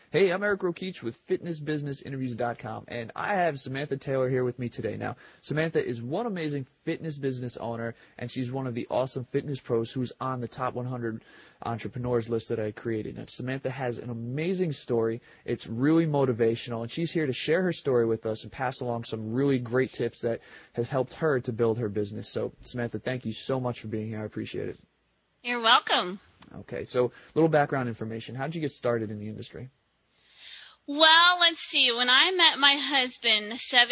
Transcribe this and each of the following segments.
Hey, I'm Eric Rokeach with FitnessBusinessInterviews.com, and I have Samantha Taylor here with me today. Now, Samantha is one amazing fitness business owner, and she's one of the awesome fitness pros who's on the top 100 entrepreneurs list that I created. Now, Samantha has an amazing story. It's really motivational, and she's here to share her story with us and pass along some really great tips that have helped her to build her business. So, Samantha, thank you so much for being here. I appreciate it. You're welcome. Okay, so a little background information. How did you get started in the industry? Well, let's see. When I met my husband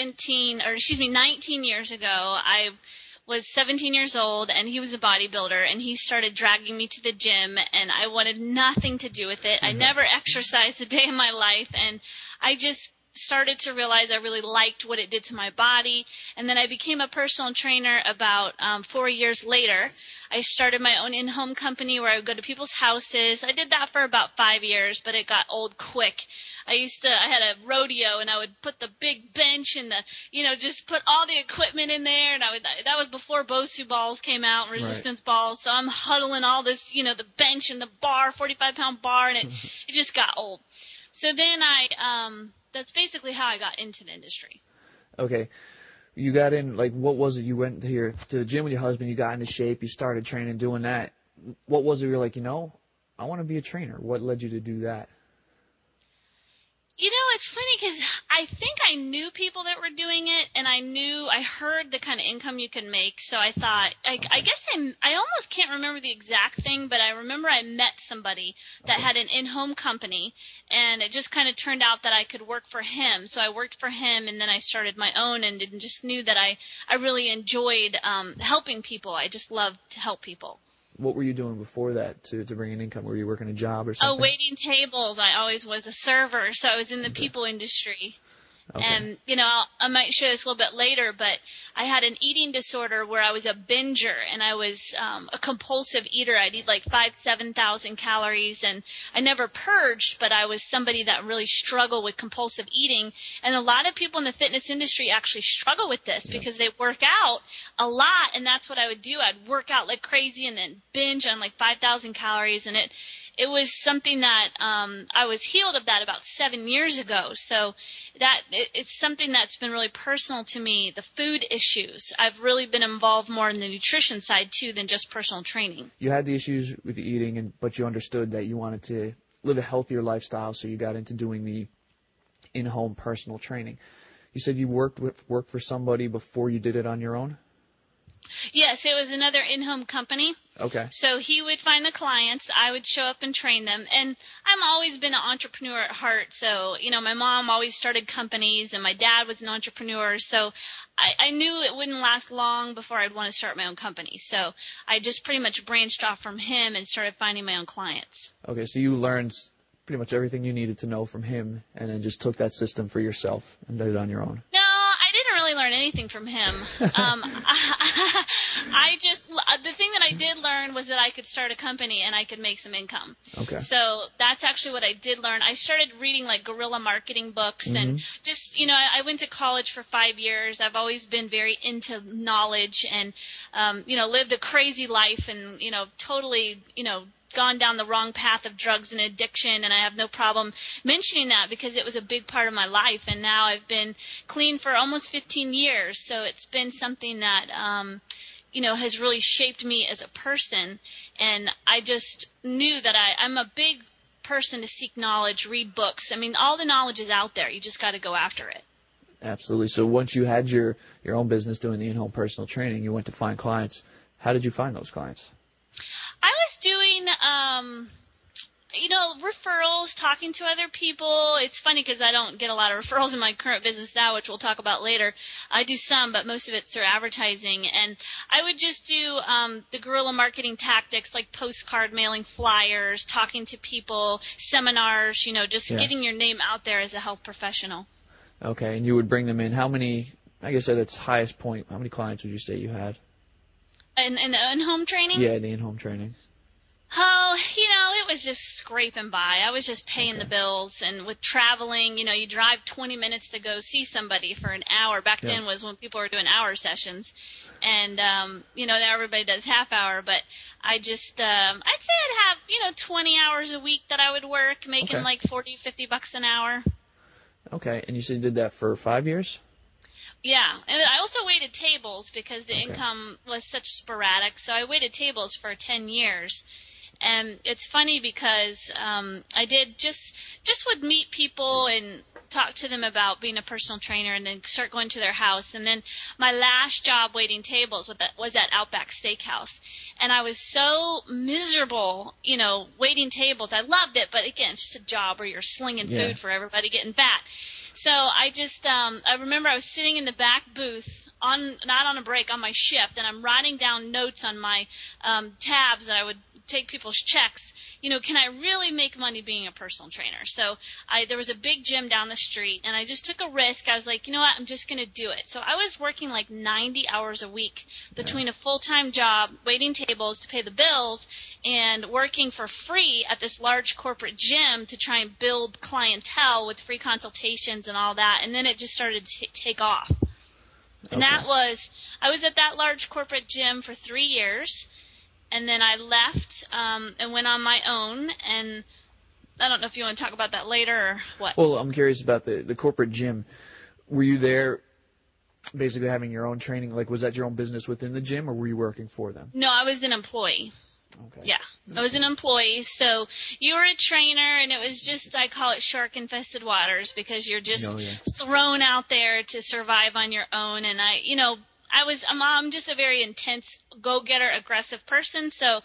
19 years ago, I was 17 years old, and he was a bodybuilder, and he started dragging me to the gym, and I wanted nothing to do with it. I never exercised a day in my life, and I just started to realize I really liked what it did to my body. And then I became a personal trainer about 4 years later. I started my own in-home company where I would go to people's houses. I did that for about 5 years, but it got old quick. I had a rodeo, and I would put the big bench and just put all the equipment in there. And that was before Bosu balls came out, resistance balls. So I'm huddling all this, the bench and the bar, 45-pound bar, and it just got old. So then that's basically how I got into the industry. Okay. You got in, what was it? You went here to the gym with your husband, you got into shape, you started training, doing that. What was it? You were like, I want to be a trainer. What led you to do that? It's funny because I think I knew people that were doing it, and I heard the kind of income you can make. So I thought, I guess I almost can't remember the exact thing, but I remember I met somebody that had an in-home company, and it just kind of turned out that I could work for him. So I worked for him, and then I started my own, and just knew that I really enjoyed helping people. I just loved to help people. What were you doing before that to bring in income? Were you working a job or something? Oh, waiting tables. I always was a server, so I was in the people industry. Okay. And, I might show this a little bit later, but I had an eating disorder where I was a binger, and I was a compulsive eater. I'd eat 7,000 calories, and I never purged, but I was somebody that really struggled with compulsive eating. And a lot of people in the fitness industry actually struggle with this because they work out a lot, and that's what I would do. I'd work out like crazy and then binge on 5,000 calories, and it was something that I was healed of that about 7 years ago. So it's something that's been really personal to me, the food issues. I've really been involved more in the nutrition side, too, than just personal training. You had the issues with the eating, but you understood that you wanted to live a healthier lifestyle, so you got into doing the in-home personal training. You said you worked for somebody before you did it on your own? Yes, it was another in-home company. Okay. So he would find the clients, I would show up and train them. And I've always been an entrepreneur at heart. So, my mom always started companies, and my dad was an entrepreneur. So I knew it wouldn't last long before I'd want to start my own company. So I just pretty much branched off from him and started finding my own clients. Okay, so you learned pretty much everything you needed to know from him, and then just took that system for yourself and did it on your own. No, I didn't really learn anything from him. The thing that I did learn was that I could start a company and I could make some income. Okay. So that's actually what I did learn. I started reading guerrilla marketing books and just, I went to college for 5 years. I've always been very into knowledge and, lived a crazy life and, totally, gone down the wrong path of drugs and addiction, and I have no problem mentioning that because it was a big part of my life, and now I've been clean for almost 15 years, so it's been something that has really shaped me as a person, and I just knew that I'm a big person to seek knowledge, read books. I mean, all the knowledge is out there. You just got to go after it. Absolutely. So once you had your own business doing the in-home personal training, you went to find clients. How did you find those clients? I was doing, referrals, talking to other people. It's funny because I don't get a lot of referrals in my current business now, which we'll talk about later. I do some, but most of it's through advertising. And I would just do the guerrilla marketing tactics like postcard mailing, flyers, talking to people, seminars, getting your name out there as a health professional. Okay, and you would bring them in. How many, I guess at its highest point, how many clients would you say you had? In home training? Yeah, the in-home training. Oh, it was just scraping by. I was just paying the Okay. bills, and with traveling, you drive 20 minutes to go see somebody for an hour. Back Yeah. then was when people were doing hour sessions, and now everybody does half hour. But I'd say I'd have 20 hours a week that I would work, making Okay. like 40, $50 an hour. Okay. And you said you did that for 5 years? Yeah, and I also waited tables because the Okay. income was such sporadic. So I waited tables for 10 years. And it's funny because I did just would meet people and talk to them about being a personal trainer, and then start going to their house. And then my last job waiting tables was at Outback Steakhouse, and I was so miserable, waiting tables. I loved it, but again, it's just a job where you're slinging Yeah. food for everybody getting fat. So I remember I was sitting in the back booth not on a break, on my shift, and I'm writing down notes on my tabs that I would take people's checks. Can I really make money being a personal trainer? So there was a big gym down the street, and I just took a risk. I was like, you know what, I'm just going to do it. So I was working like 90 hours a week between a full-time job, waiting tables to pay the bills, and working for free at this large corporate gym to try and build clientele with free consultations and all that. And then it just started to take off. And Okay. I was at that large corporate gym for 3 years, and then I left and went on my own. And I don't know if you want to talk about that later or what. Well, I'm curious about the corporate gym. Were you there basically having your own training? Like, was that your own business within the gym, or were you working for them? No, I was an employee. Okay. Yeah, I was an employee. So you were a trainer, and it was just, I call it shark-infested waters, because you're just Oh, yeah. thrown out there to survive on your own. And I'm just a very intense go-getter, aggressive person. So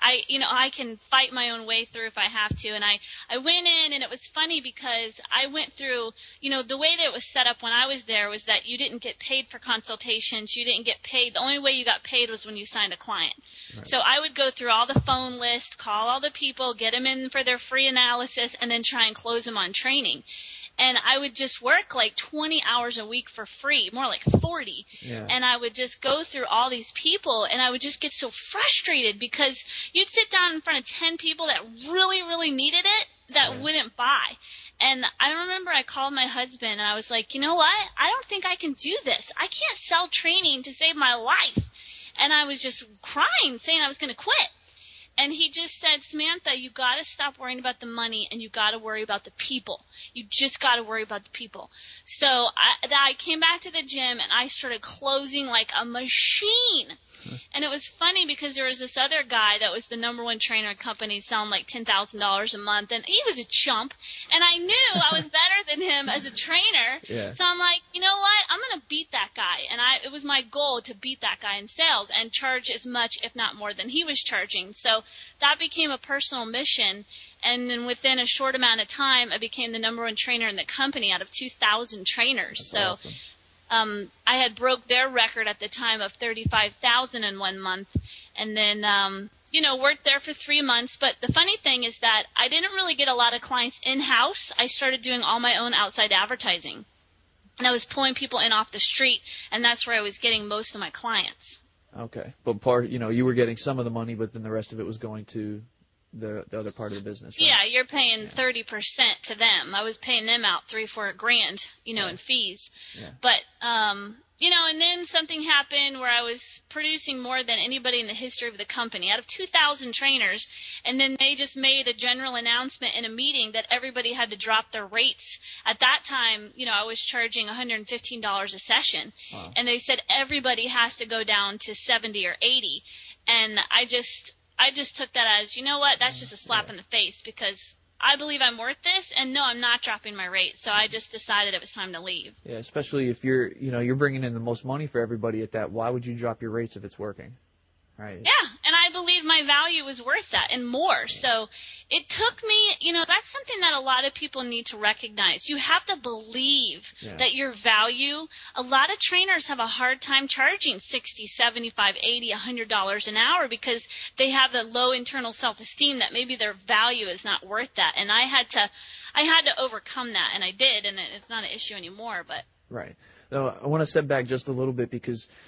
I can fight my own way through if I have to. And I went in, and it was funny because I went through, the way that it was set up when I was there was that you didn't get paid for consultations. You didn't get paid. The only way you got paid was when you signed a client. Right. So I would go through all the phone list, call all the people, get them in for their free analysis, and then try and close them on training. And I would just work like 20 hours a week for free, more like 40. Yeah. And I would just go through all these people, and I would just get so frustrated because you'd sit down in front of 10 people that really, really needed it that wouldn't buy. And I remember I called my husband, and I was like, you know what? I don't think I can do this. I can't sell training to save my life. And I was just crying, saying I was going to quit. And he just said, Samantha, you got to stop worrying about the money, and you got to worry about the people. You just got to worry about the people. So I came back to the gym, and I started closing like a machine. And it was funny because there was this other guy that was the number one trainer at company selling like $10,000 a month, and he was a chump. And I knew I was better than him as a trainer. Yeah. So I'm like, you know what? I'm going to beat that guy. And it was my goal to beat that guy in sales and charge as much, if not more, than he was charging. So that became a personal mission. And then within a short amount of time, I became the number one trainer in the company out of 2,000 trainers. That's awesome. I had broke their record at the time of 35,000 in 1 month, and then worked there for 3 months. But the funny thing is that I didn't really get a lot of clients in-house. I started doing all my own outside advertising, and I was pulling people in off the street, and that's where I was getting most of my clients. Okay. But you were getting some of the money, but then the rest of it was going to the other part of the business, right? Yeah, you're paying 30% to them. I was paying them out $3-4 grand, in fees. Yeah. But and then something happened where I was producing more than anybody in the history of the company out of 2,000 trainers, and then they just made a general announcement in a meeting that everybody had to drop their rates. At that time, I was charging $115 a session. Wow. And they said everybody has to go down to 70 or 80. And I just took that as, you know what, that's just a slap in the face, because I believe I'm worth this, and no, I'm not dropping my rate. So I just decided it was time to leave. Yeah, especially if you're bringing in the most money for everybody at that. Why would you drop your rates if it's working? Right. Yeah, and I believe my value was worth that and more. So it took me, that's something that a lot of people need to recognize. You have to believe that your value, a lot of trainers have a hard time charging $60, $75, $80, $100 an hour because they have a low internal self-esteem that maybe their value is not worth that. And I had to overcome that, and I did, and it's not an issue anymore. But Right. Now, I want to step back just a little bit because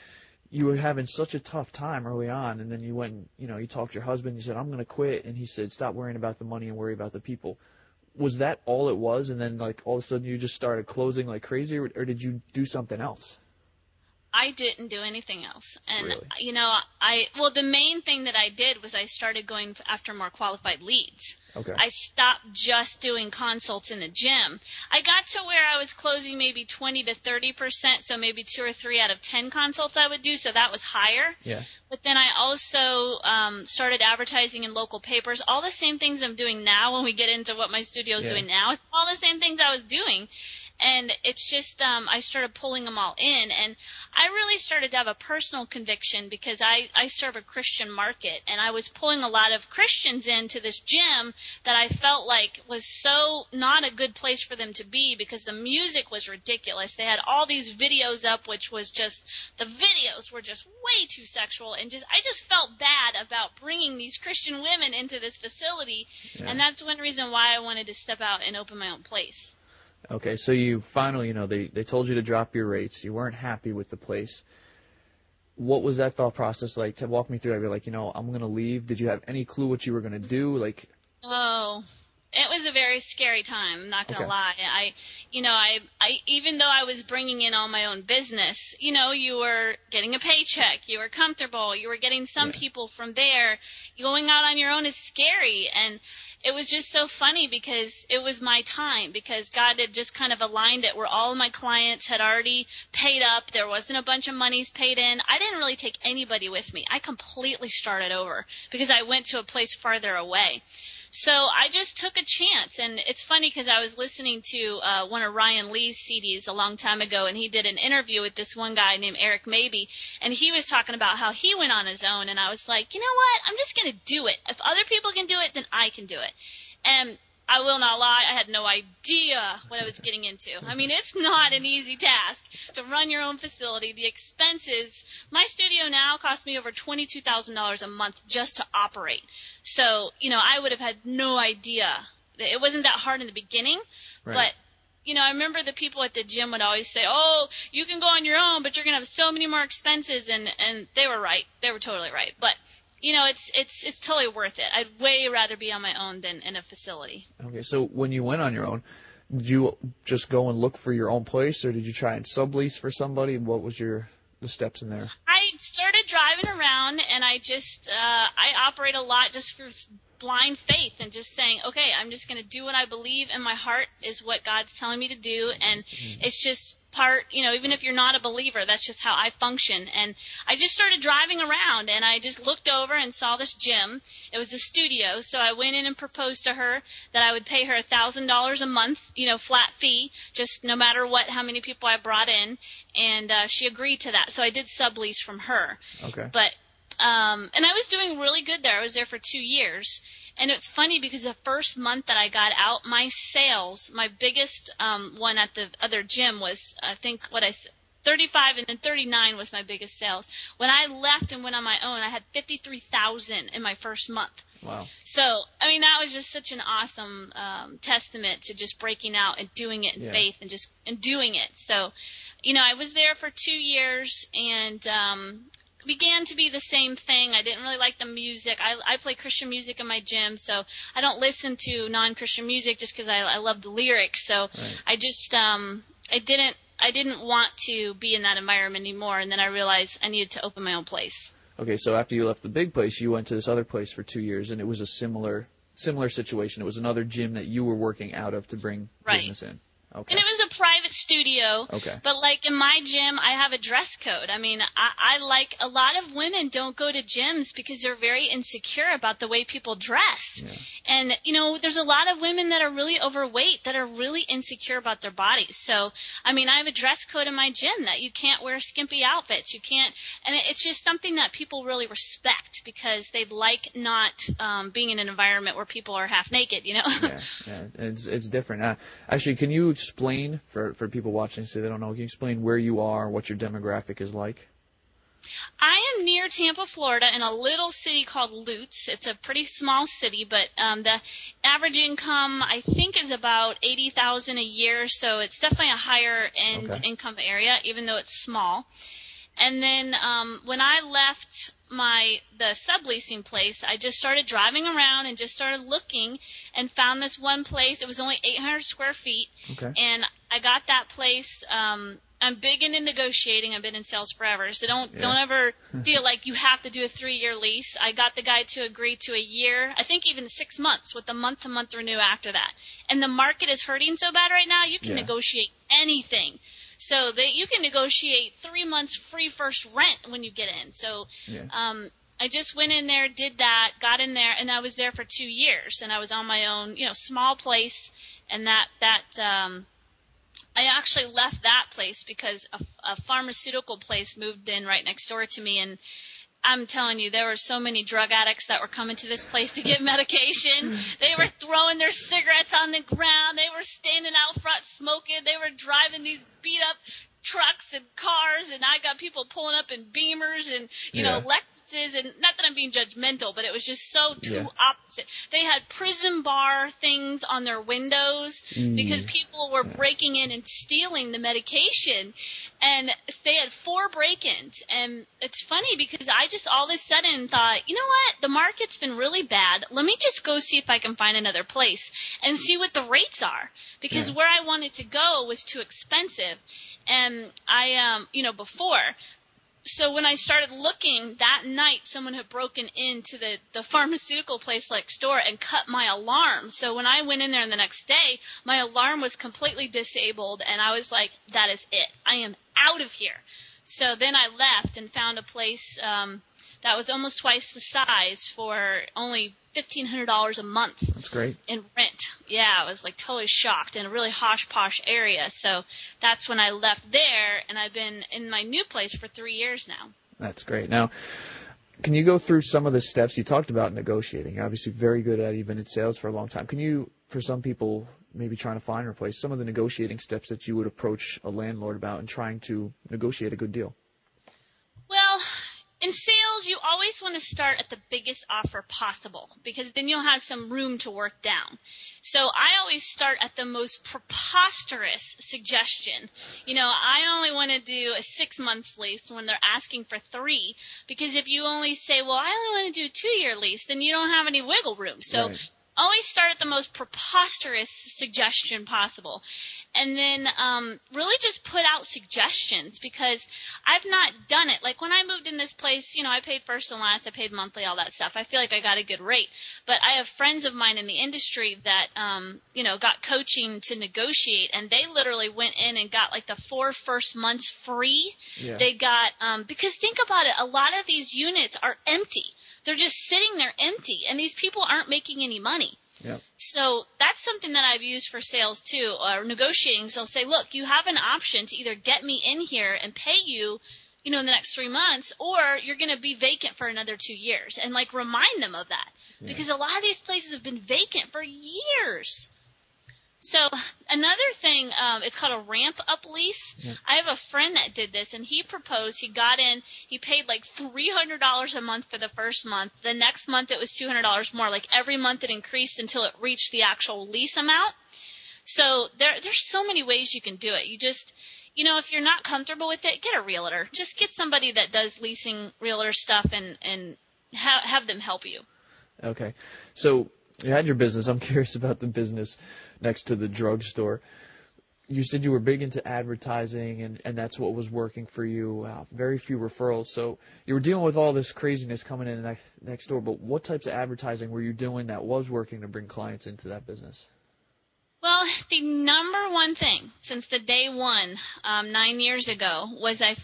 you were having such a tough time early on, and then you went, you talked to your husband, you said, I'm going to quit, and he said, stop worrying about the money and worry about the people. Was that all it was, and then, like, all of a sudden you just started closing like crazy, or did you do something else? I didn't do anything else. And, Really? the main thing that I did was I started going after more qualified leads. Okay. I stopped just doing consults in the gym. I got to where I was closing maybe 20 to 30%, so maybe 2 or 3 out of 10 consults I would do, so that was higher. Yeah. But then I also started advertising in local papers, all the same things I'm doing now when we get into what my studio is doing now. It's all the same things I was doing. And it's just I started pulling them all in, and I really started to have a personal conviction because I serve a Christian market, and I was pulling a lot of Christians into this gym that I felt like was so not a good place for them to be because the music was ridiculous. They had all these videos up, which was just, the videos were just way too sexual, and I just felt bad about bringing these Christian women into this facility, and that's one reason why I wanted to step out and open my own place. Okay, so you finally, they told you to drop your rates. You weren't happy with the place. What was that thought process like? To walk me through, I'd be like, I'm going to leave. Did you have any clue what you were going to do? Like, oh, it was a very scary time. I'm not going to lie. I even though I was bringing in all my own business, you were getting a paycheck, you were comfortable, you were getting some people from there. Going out on your own is scary, and it was just so funny because it was my time, because God had just kind of aligned it where all of my clients had already paid up. There wasn't a bunch of monies paid in. I didn't really take anybody with me. I completely started over because I went to a place farther away. So I just took a chance, and it's funny because I was listening to one of Ryan Lee's CDs a long time ago, and he did an interview with this one guy named Eric Maybe, and he was talking about how he went on his own, and I was like, you know what, I'm just going to do it. If other people can do it, then I can do it. And I will not lie, I had no idea what I was getting into. I mean, it's not an easy task to run your own facility. The expenses, my studio now costs me over $22,000 a month just to operate. So, I would have had no idea. It wasn't that hard in the beginning, but I remember the people at the gym would always say, oh, you can go on your own, but you're going to have so many more expenses, and they were right. They were totally right. But it's totally worth it. I'd way rather be on my own than in a facility. Okay, so when you went on your own, did you just go and look for your own place, or did you try and sublease for somebody? What was the steps in there? I started driving around, and I operate a lot just for blind faith and just saying, okay, I'm just going to do what I believe in my heart is what God's telling me to do, and it's just part, even if you're not a believer, that's just how I function. And I just started driving around, and I just looked over and saw this gym. It was a studio, so I went in and proposed to her that I would pay her $1,000 a month, flat fee, just no matter how many people I brought in, and she agreed to that. So I did sublease from her. Okay. But and I was doing really good there. I was there for 2 years. And it's funny because the first month that I got out, my sales, my biggest one at the other gym was, I think, 35, and then 39 was my biggest sales. When I left and went on my own, I had 53,000 in my first month. Wow. So, I mean, that was just such an awesome testament to just breaking out and doing it in faith and doing it. So, I was there for 2 years, and began to be the same thing. I didn't really like the music. I play Christian music in my gym, so I don't listen to non-Christian music just because I love the lyrics. So I just I didn't want to be in that environment anymore, and then I realized I needed to open my own place. Okay, so after you left the big place, you went to this other place for 2 years, and it was a similar situation. It was another gym that you were working out of to bring business in. Okay. And it was a private studio. Okay. But like in my gym, I have a dress code. I mean, I like, a lot of women don't go to gyms because they're very insecure about the way people dress. Yeah. And, there's a lot of women that are really overweight that are really insecure about their bodies. So, I mean, I have a dress code in my gym that you can't wear skimpy outfits. You can't, and it's just something that people really respect because they like not being in an environment where people are half naked, Yeah, it's different. Actually, can you explain for people watching so they don't know, can you explain where you are, what your demographic is like? I am near Tampa, Florida, in a little city called Lutz. It's a pretty small city, but the average income, I think, is about $80,000 a year, so it's definitely a higher end income area, even though it's small. And then when I left the subleasing place, I just started driving around and just started looking and found this one place. It was only 800 square feet. Okay. And I got that place. I'm big into negotiating. I've been in sales forever. So don't ever feel like you have to do a 3-year lease. I got the guy to agree to a year, I think even 6 months, with a month-to-month renew after that. And the market is hurting so bad right now, you can negotiate anything. So you can negotiate 3 months free first rent when you get in. So I just went in there, did that, got in there, and I was there for 2 years. And I was on my own, small place. And I actually left that place because a pharmaceutical place moved in right next door to me, and I'm telling you, there were so many drug addicts that were coming to this place to get medication. They were throwing their cigarettes on the ground. They were standing out front smoking. They were driving these beat-up trucks and cars, and I got people pulling up in Beamers and, Lexuses, and not that I'm being judgmental, but it was just so opposite. They had prison bar things on their windows because people were breaking in and stealing the medication, and they had 4 break-ins. And it's funny because I just all of a sudden thought, you know what, the market's been really bad. Let me just go see if I can find another place and see what the rates are, because where I wanted to go was too expensive. And I, before. So when I started looking that night, someone had broken into the pharmaceutical place next door and cut my alarm. So when I went in there the next day, my alarm was completely disabled, and I was like, that is it. I am out of here. So then I left and found a place that was almost twice the size for only $1,500 a month. That's great. In rent. Yeah, I was like totally shocked, in a really posh area. So that's when I left there, and I've been in my new place for 3 years now. That's great. Now, can you go through some of the steps you talked about negotiating? You're obviously very good at even in sales for a long time. Can you, for some people maybe trying to find a place, some of the negotiating steps that you would approach a landlord about in trying to negotiate a good deal? Well, in sales, you always want to start at the biggest offer possible, because then you'll have some room to work down. So I always start at the most preposterous suggestion. I only want to do a 6 months lease when they're asking for 3, because if you only say, well, I only want to do a 2-year lease, then you don't have any wiggle room. So always start at the most preposterous suggestion possible. And then really just put out suggestions, because I've not done it. Like when I moved in this place, I paid first and last, I paid monthly, all that stuff. I feel like I got a good rate. But I have friends of mine in the industry that, got coaching to negotiate, and they literally went in and got like the 4 first months free. Yeah. They got, because think about it, a lot of these units are empty. They're just sitting there empty, and these people aren't making any money. Yep. So that's something that I've used for sales too, or negotiating. So I'll say, look, you have an option to either get me in here and pay you, in the next 3 months, or you're going to be vacant for another 2 years, and like remind them of that, because a lot of these places have been vacant for years. So another thing, it's called a ramp-up lease. Yeah. I have a friend that did this, and he proposed, he got in, he paid like $300 a month for the first month. The next month it was $200 more. Like every month it increased until it reached the actual lease amount. So there's so many ways you can do it. You just, if you're not comfortable with it, get a realtor. Just get somebody that does leasing realtor stuff and have them help you. Okay. So you had your business. I'm curious about the business next to the drugstore. You said you were big into advertising, and that's what was working for you. Very few referrals. So you were dealing with all this craziness coming in next door, but what types of advertising were you doing that was working to bring clients into that business? Well, the number one thing since the day one, 9 years ago, was they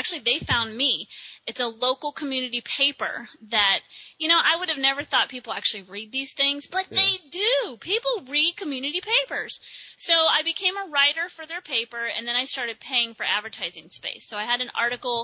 found me. It's a local community paper that, I would have never thought people actually read these things, but they do. People read community papers. So I became a writer for their paper, and then I started paying for advertising space. So I had an article.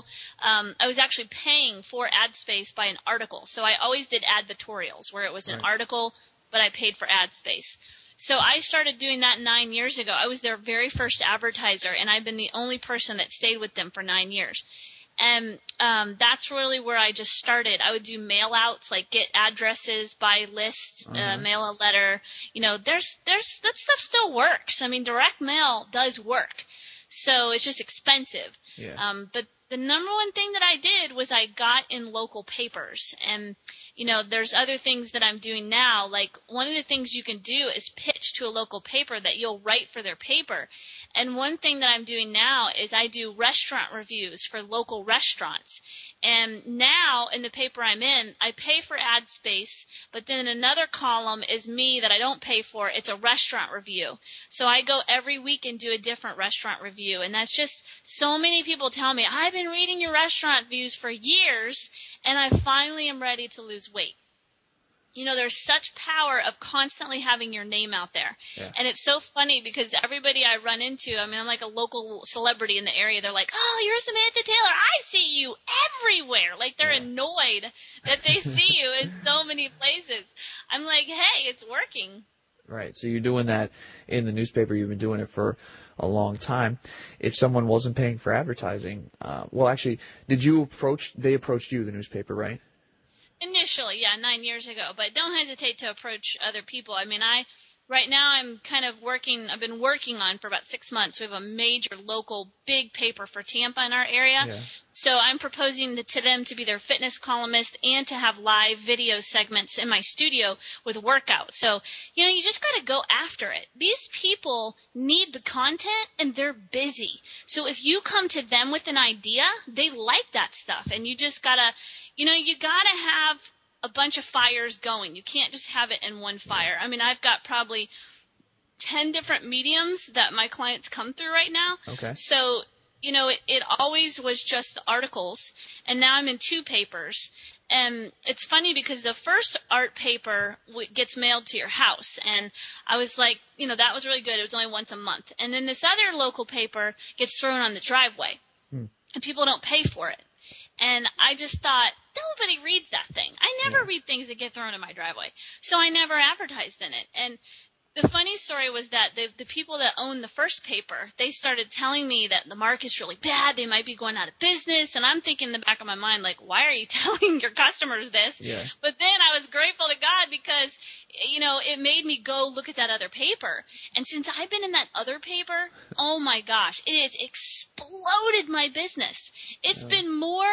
I was actually paying for ad space by an article. So I always did advertorials where it was an article, but I paid for ad space. So I started doing that 9 years ago. I was their very first advertiser, and I've been the only person that stayed with them for 9 years. And that's really where I just started. I would do mail outs, like get addresses, buy lists, mail a letter. That stuff still works. I mean, direct mail does work. So it's just expensive. Yeah. But The number one thing that I did was I got in local papers. And, there's other things that I'm doing now. Like, one of the things you can do is pitch to a local paper that you'll write for their paper. And one thing that I'm doing now is I do restaurant reviews for local restaurants. And now in the paper I'm in, I pay for ad space, but then another column is me that I don't pay for. It's a restaurant review. So I go every week and do a different restaurant review. And that's just so many people tell me, I've been reading your restaurant reviews for years, and I finally am ready to lose weight. There's such power of constantly having your name out there. Yeah. And it's so funny because everybody I run into, I'm like a local celebrity in the area. They're like, oh, you're Samantha Taylor. I see you everywhere. Like, they're annoyed that they see you in so many places. I'm like, hey, it's working. Right. So you're doing that in the newspaper. You've been doing it for a long time. If someone wasn't paying for advertising, they approached you, the newspaper, right? Initially, 9 years ago, but don't hesitate to approach other people. Right now I'm I've been working on for about 6 months. We have a major local big paper for Tampa in our area. Yeah. So I'm proposing to them to be their fitness columnist and to have live video segments in my studio with workouts. So, you just got to go after it. These people need the content and they're busy. So if you come to them with an idea, they like that stuff, and you just got to you gotta have a bunch of fires going. You can't just have it in one fire. I've got probably 10 different mediums that my clients come through right now. Okay. So, it always was just the articles, and now I'm in 2 papers. And it's funny because the first art paper gets mailed to your house, and I was like, that was really good. It was only once a month. And then this other local paper gets thrown on the driveway, and people don't pay for it. And I just thought, nobody reads that thing. I never read things that get thrown in my driveway. So I never advertised in it. And the funny story was that the people that own the first paper, they started telling me that the market's really bad. They might be going out of business. And I'm thinking in the back of my mind, like, why are you telling your customers this? Yeah. But then I was grateful to God because, it made me go look at that other paper. And since I've been in that other paper, oh my gosh, it has exploded my business. It's been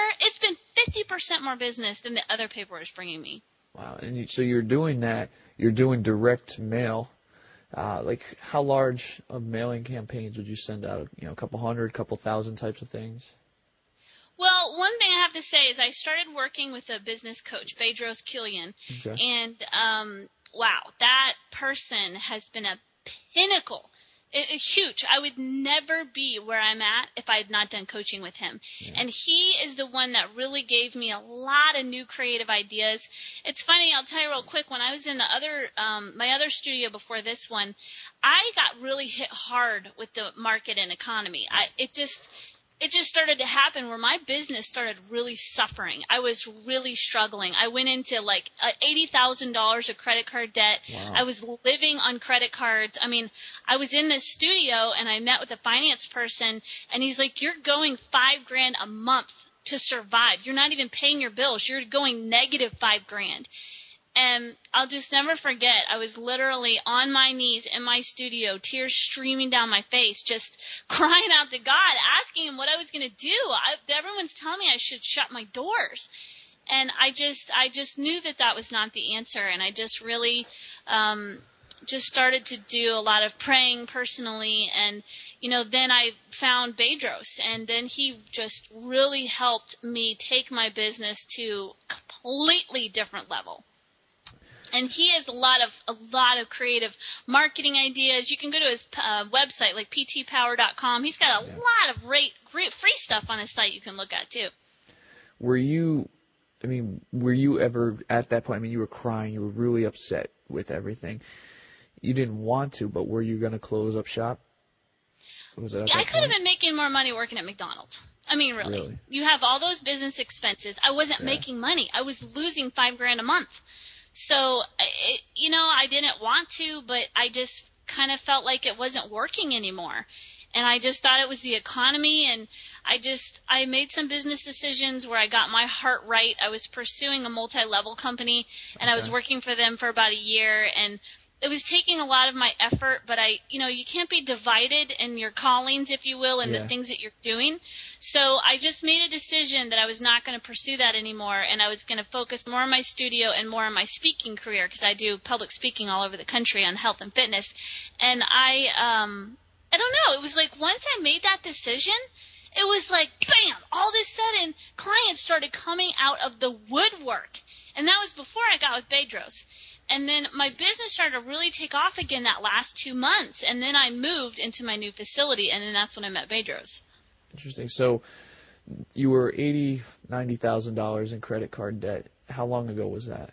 50% more business than the other paper was bringing me. Wow. And so you're doing that. You're doing direct mail. Like, how large of mailing campaigns would you send out? A couple hundred, couple thousand types of things? Well, one thing I have to say is I started working with a business coach, Bedros Kilian, and wow, that person has been a pinnacle. It's huge. I would never be where I'm at if I had not done coaching with him. Yeah. And he is the one that really gave me a lot of new creative ideas. It's funny, I'll tell you real quick, when I was in the my other studio before this one, I got really hit hard with the market and economy. It just started to happen where my business started really suffering. I was really struggling. I went into like $80,000 of credit card debt. Wow. I was living on credit cards. I was in this studio and I met with a finance person, and he's like, you're going $5,000 a month to survive. You're not even paying your bills. You're going negative $5,000. And I'll just never forget, I was literally on my knees in my studio, tears streaming down my face, just crying out to God, asking him what I was going to do. Everyone's telling me I should shut my doors. And I just knew that was not the answer. And I just really just started to do a lot of praying personally. And, then I found Bedros. And then he just really helped me take my business to a completely different level. And he has a lot of creative marketing ideas. You can go to his website, like ptpower.com. He's got a lot of great free stuff on his site you can look at too. Were you ever at that point? You were crying. You were really upset with everything. You didn't want to, but were you going to close up shop? Was it I could have been making more money working at McDonald's. Really. You have all those business expenses. I wasn't making money. I was losing $5,000 a month. So, I didn't want to, but I just kind of felt like it wasn't working anymore. And I just thought it was the economy, and I made some business decisions where I got my heart right. I was pursuing a multi-level company, and I was working for them for about a year, and it was taking a lot of my effort, but you can't be divided in your callings, if you will, and the things that you're doing. So I just made a decision that I was not going to pursue that anymore, and I was going to focus more on my studio and more on my speaking career, because I do public speaking all over the country on health and fitness. And I don't know, it was like once I made that decision, it was like, bam, all of a sudden clients started coming out of the woodwork. And that was before I got with Bedros. And then my business started to really take off again that last 2 months. And then I moved into my new facility, and then that's when I met Bedros. Interesting. So you were $90,000 in credit card debt. How long ago was that?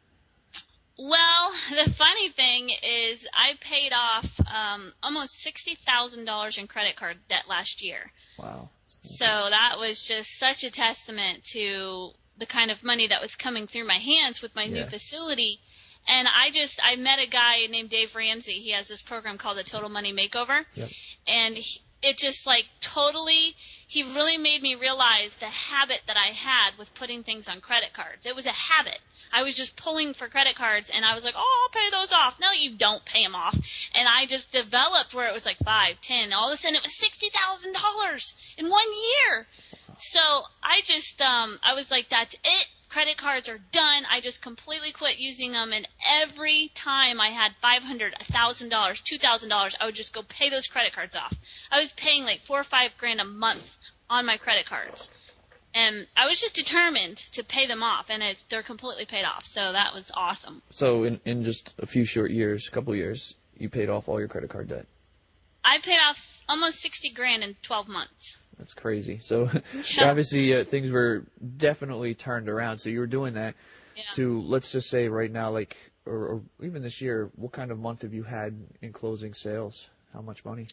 Well, the funny thing is I paid off almost $60,000 in credit card debt last year. Wow. So that was just such a testament to the kind of money that was coming through my hands with my new facility. And I met a guy named Dave Ramsey. He has this program called the Total Money Makeover. Yep. And it just like totally, he really made me realize the habit that I had with putting things on credit cards. It was a habit. I was just pulling for credit cards, and I was like, oh, I'll pay those off. No, you don't pay them off. And I just developed where it was like 5, 10. All of a sudden, it was $60,000 in 1 year. So I just, I was like, that's it. Credit cards are done. I just completely quit using them, and every time I had $500, $1,000, $2,000, I would just go pay those credit cards off. I was paying like $4 or $5 grand a month on my credit cards, and I was just determined to pay them off, and they're completely paid off. So that was awesome. So in just a few short years, couple years, you paid off all your credit card debt. I paid off almost 60 grand in 12 months. That's crazy. So obviously things were definitely turned around. So you were doing that to, let's just say right now, like, or even this year, what kind of month have you had in closing sales? How much money?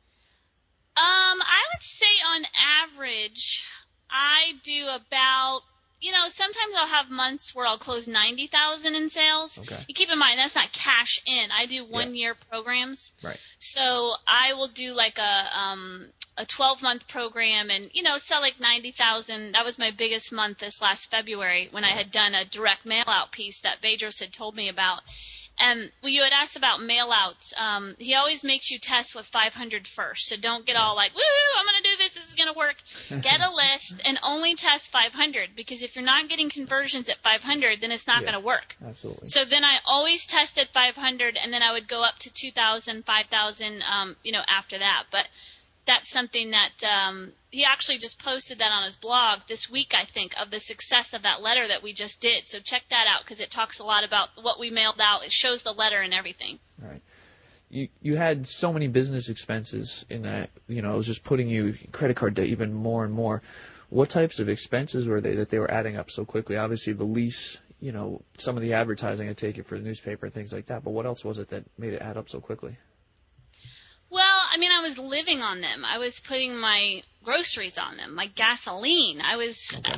I would say on average, I do about, sometimes I'll have months where I'll close 90,000 in sales. Okay. You keep in mind, that's not cash in. I do 1 year programs. Right. So I will do like a 12-month program and, sell like 90,000. That was my biggest month this last February when I had done a direct mail out piece that Bedros had told me about. And you had asked about mail outs. He always makes you test with 500 first. So don't get all like, woohoo, I'm going to do this. This is going to work. Get a list and only test 500, because if you're not getting conversions at 500, then it's not going to work. Absolutely. So then I always tested 500, and then I would go up to 2,000, 5,000, after that. But that's something that he actually just posted that on his blog this week, I think, of the success of that letter that we just did. So check that out, because it talks a lot about what we mailed out. It shows the letter and everything. Right. You had so many business expenses in that, it was just putting you credit card debt even more and more. What types of expenses were they that they were adding up so quickly? Obviously the lease, some of the advertising, I take it, for the newspaper and things like that, but what else was it that made it add up so quickly? Well, I was living on them. I was putting my groceries on them, my gasoline. Okay.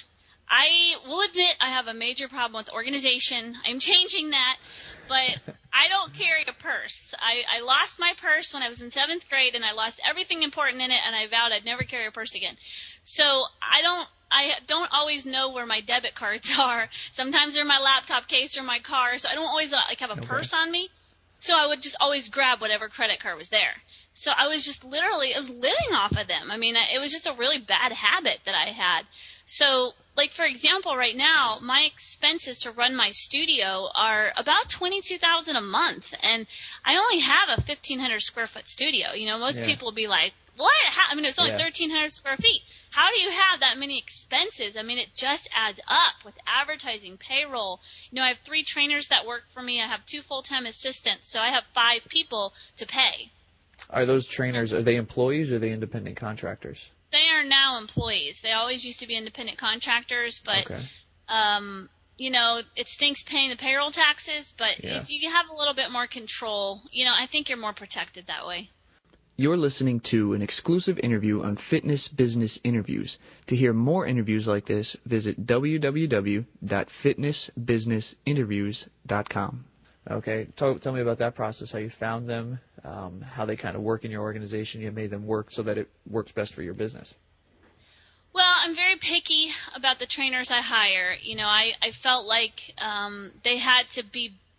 I will admit I have a major problem with organization. I'm changing that, but I don't carry a purse. I lost my purse when I was in 7th grade, and I lost everything important in it, and I vowed I'd never carry a purse again. So I don't always know where my debit cards are. Sometimes they're in my laptop case or my car, so I don't always have a purse on me. So I would just always grab whatever credit card was there. So I was just I was living off of them. It was just a really bad habit that I had. So, like, for example, right now, my expenses to run my studio are about $22,000 a month, and I only have a 1,500 square foot studio. Most people will be like, what? It's only 1,300 square feet. How do you have that many expenses? It just adds up with advertising, payroll. I have 3 trainers that work for me. I have 2 full-time assistants, so I have 5 people to pay. Are those trainers, are they employees or are they independent contractors? They are now employees. They always used to be independent contractors, but, it stinks paying the payroll taxes, but if you have a little bit more control, I think you're more protected that way. You're listening to an exclusive interview on Fitness Business Interviews. To hear more interviews like this, visit www.fitnessbusinessinterviews.com. Okay, tell me about that process, how you found them, how they kind of work in your organization, you made them work so that it works best for your business. Well, I'm very picky about the trainers I hire. I felt like they had to be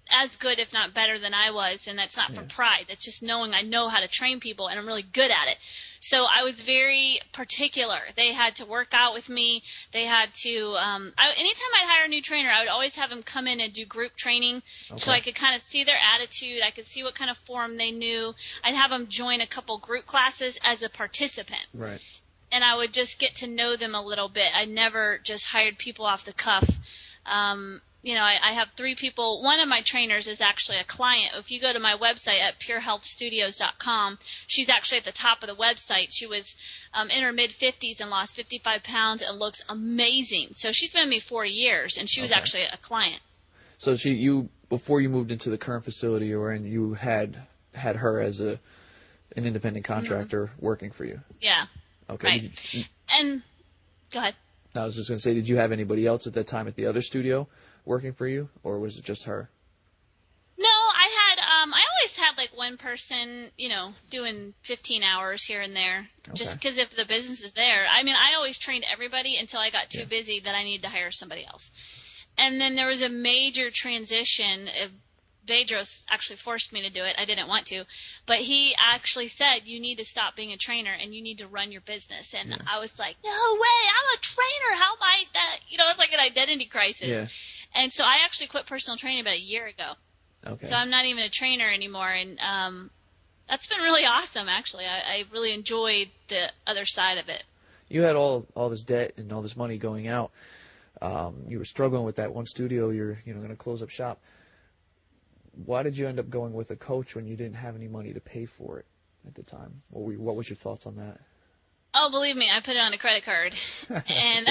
as good, if not better than I was, and that's not for pride. That's just knowing I know how to train people, and I'm really good at it. So I was very particular. They had to work out with me. They had to anytime I'd hire a new trainer, I would always have them come in and do group training so I could kind of see their attitude. I could see what kind of form they knew. I'd have them join a couple group classes as a participant. Right. And I would just get to know them a little bit. I never just hired people off the cuff. I have 3 people. One of my trainers is actually a client. If you go to my website at purehealthstudios.com, she's actually at the top of the website. She was in her mid-50s and lost 55 pounds and looks amazing. So she's been with me 4 years, and she was actually a client. So before you moved into the current facility you were in, you had her as an independent contractor working for you. Yeah. Okay. Right. And go ahead. I was just going to say, did you have anybody else at that time at the other studio working for you, or was it just her? No, I always had like one person, doing 15 hours here and there, just because if the business is there. I mean, I always trained everybody until I got too busy that I needed to hire somebody else. And then there was a major transition. Bedros actually forced me to do it. I didn't want to. But he actually said, you need to stop being a trainer and you need to run your business. And I was like, no way, I'm a trainer. How am I that? It's like an identity crisis. Yeah. And so I actually quit personal training about a year ago. Okay. So I'm not even a trainer anymore. And that's been really awesome, actually. I really enjoyed the other side of it. You had all this debt and all this money going out. You were struggling with that one studio. You're going to close up shop. Why did you end up going with a coach when you didn't have any money to pay for it at the time? What was your thoughts on that? Oh, believe me, I put it on a credit card. And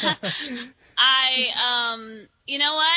you know what?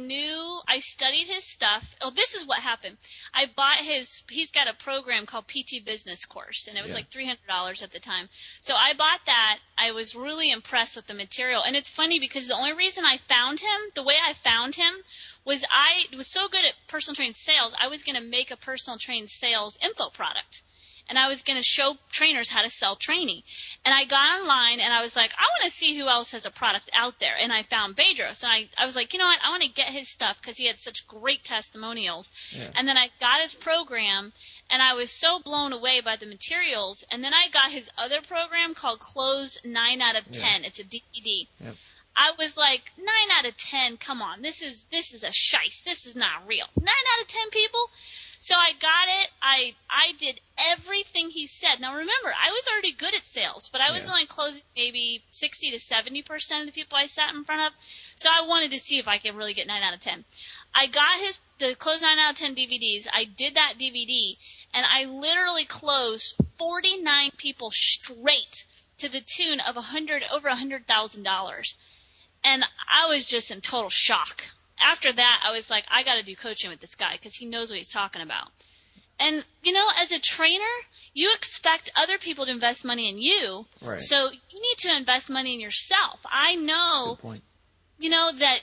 I studied his stuff. Oh, this is what happened. I bought he's got a program called PT Business Course, and it was like $300 at the time. So I bought that. I was really impressed with the material. And it's funny because the only reason I found him, the way I found him, was I was so good at personal training sales, I was going to make a personal training sales info product. And I was going to show trainers how to sell training. And I got online and I was like, I want to see who else has a product out there. And I found Bedros. And I was like, you know what? I want to get his stuff because he had such great testimonials. Yeah. And then I got his program and I was so blown away by the materials. And then I got his other program called Close 9 out of 10. Yeah. It's a DVD. Yep. I was like, 9 out of 10, come on, this is a shice. This is not real. 9 out of 10 people? So I got it. I did everything he said. Now remember, I was already good at sales, but I was only closing maybe 60 to 70% of the people I sat in front of. So I wanted to see if I could really get 9 out of 10. I got the Close 9 out of 10 DVDs. I did that DVD, and I literally closed 49 people straight to the tune of over $100,000. And I was just in total shock. After that, I was like, I got to do coaching with this guy because he knows what he's talking about. And, as a trainer, you expect other people to invest money in you. Right. So you need to invest money in yourself. I know, good point. That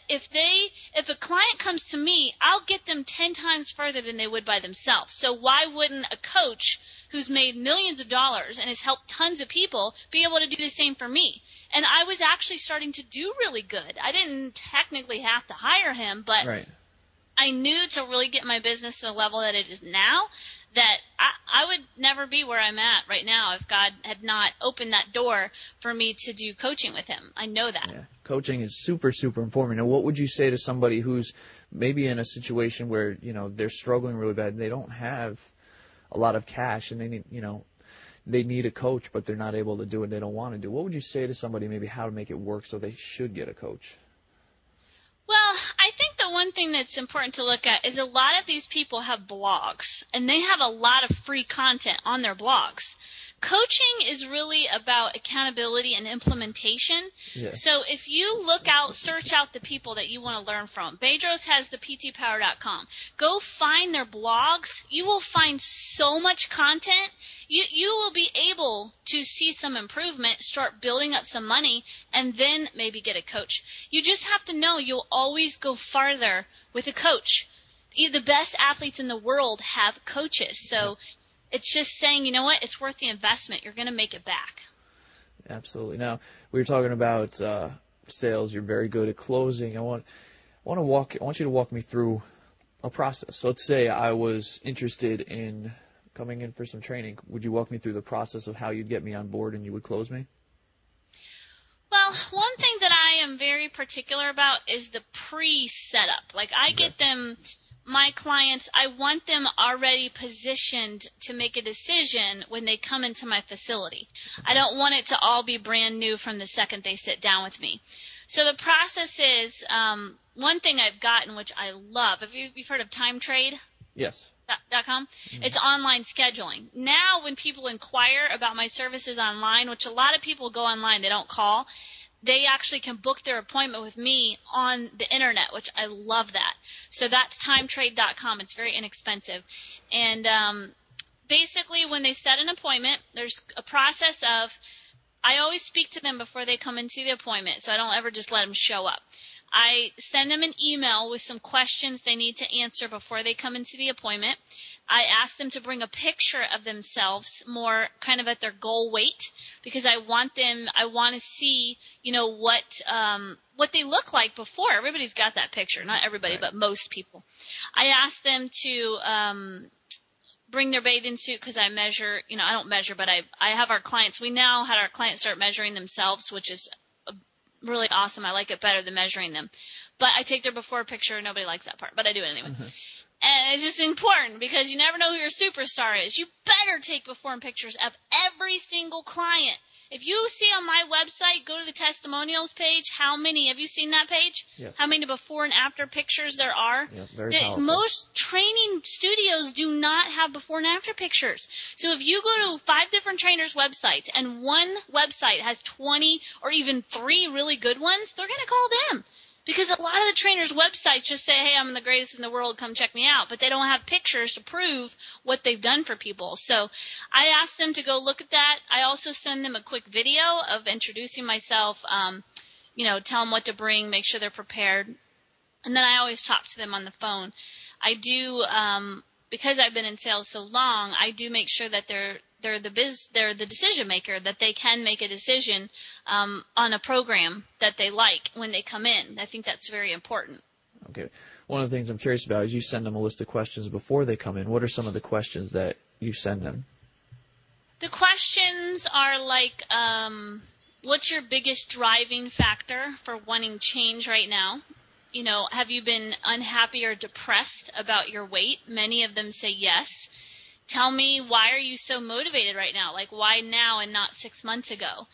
if a client comes to me, I'll get them 10 times further than they would by themselves. So why wouldn't a coach who's made millions of dollars and has helped tons of people be able to do the same for me? And I was actually starting to do really good. I didn't technically have to hire him, but I knew to really get my business to the level that it is now, that I would never be where I'm at right now if God had not opened that door for me to do coaching with him. I know that. Yeah. Coaching is super, super important. Now, what would you say to somebody who's maybe in a situation where, they're struggling really bad and they don't have a lot of cash and they need, they need a coach, but they're not able to do it. They don't want to do it. What would you say to somebody maybe how to make it work so they should get a coach? Well, I think the one thing that's important to look at is a lot of these people have blogs, and they have a lot of free content on their blogs. Coaching is really about accountability and implementation. Yeah. So if you search out the people that you want to learn from. Bedros has the PTPower.com. Go find their blogs. You will find so much content. You will be able to see some improvement, start building up some money, and then maybe get a coach. You just have to know you'll always go farther with a coach. The best athletes in the world have coaches. So it's just saying, you know what, it's worth the investment. You're going to make it back. Absolutely. Now, we were talking about sales. You're very good at closing. I want you to walk me through a process. So let's say I was interested in coming in for some training. Would you walk me through the process of how you'd get me on board and you would close me? Well, one thing that I am very particular about is the pre-setup. Like I get them, my clients, I want them already positioned to make a decision when they come into my facility. I don't want it to all be brand new from the second they sit down with me. So the process is, one thing I've gotten, which I love. Have you've heard of Time Trade? Yes. .com. It's online scheduling. Now when people inquire about my services online, which a lot of people go online, they don't call, they actually can book their appointment with me on the internet, which I love that. So that's timetrade.com. It's very inexpensive. And basically when they set an appointment, there's a process of, I always speak to them before they come into the appointment, so I don't ever just let them show up. I send them an email with some questions they need to answer before they come into the appointment. I ask them to bring a picture of themselves more kind of at their goal weight because I want to see, what they look like before. Everybody's got that picture. Not everybody, but most people. I ask them to, bring their bathing suit because I measure, I don't measure, but I have our clients. We now had our clients start measuring themselves, which is really awesome. I like it better than measuring them. But I take their before picture. Nobody likes that part, but I do it anyway. And it's just important because you never know who your superstar is. You better take before and pictures of every single client. If you see on my website, go to the testimonials page, have you seen that page? Yes. How many before and after pictures there are? Yeah, very powerful. Most training studios do not have before and after pictures. So if you go to 5 different trainers' websites and one website has 20 or even 3 really good ones, they're going to call them. Because a lot of the trainers' websites just say, hey, I'm the greatest in the world, come check me out. But they don't have pictures to prove what they've done for people. So I ask them to go look at that. I also send them a quick video of introducing myself, tell them what to bring, make sure they're prepared. And then I always talk to them on the phone. I do, because I've been in sales so long, I do make sure that they're the decision maker, that they can make a decision on a program that they like when they come in. I think that's very important. Okay. One of the things I'm curious about is you send them a list of questions before they come in. What are some of the questions that you send them? The questions are like, what's your biggest driving factor for wanting change right now? Have you been unhappy or depressed about your weight? Many of them say yes. Tell me, why are you so motivated right now? Like, why now and not 6 months ago?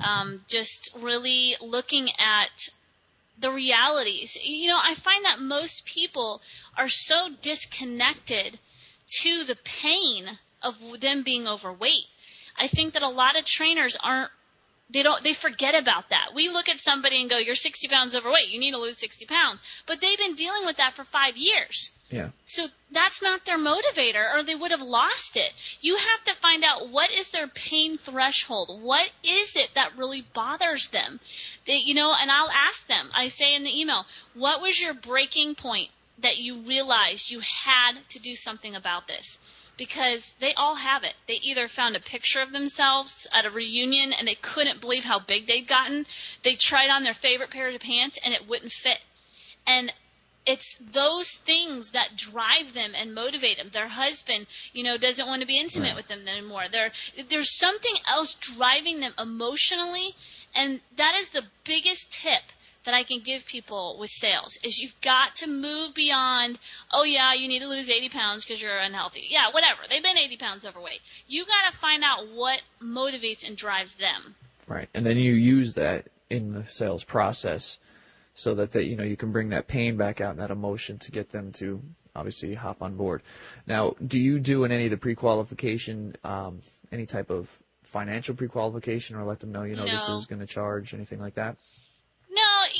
Just really looking at the realities. I find that most people are so disconnected to the pain of them being overweight. I think that a lot of trainers they forget about that. We look at somebody and go, you're 60 pounds overweight. You need to lose 60 pounds. But they've been dealing with that for 5 years. Yeah. So that's not their motivator, or they would have lost it. You have to find out what is their pain threshold. What is it that really bothers them? And I'll ask them. I say in the email, what was your breaking point that you realized you had to do something about this? Because they all have it. They either found a picture of themselves at a reunion and they couldn't believe how big they'd gotten. They tried on their favorite pair of pants and it wouldn't fit. And it's those things that drive them and motivate them. Their husband, doesn't want to be intimate with them anymore. There's something else driving them emotionally, and that is the biggest tip that I can give people with sales is you've got to move beyond, oh yeah, you need to lose 80 pounds because you're unhealthy. Yeah, whatever. They've been 80 pounds overweight. You got to find out what motivates and drives them. Right. And then you use that in the sales process so that you can bring that pain back out and that emotion to get them to obviously hop on board. Now, do you do in any of the pre-qualification, any type of financial pre-qualification, or let them know, No. This is going to charge, anything like that? No,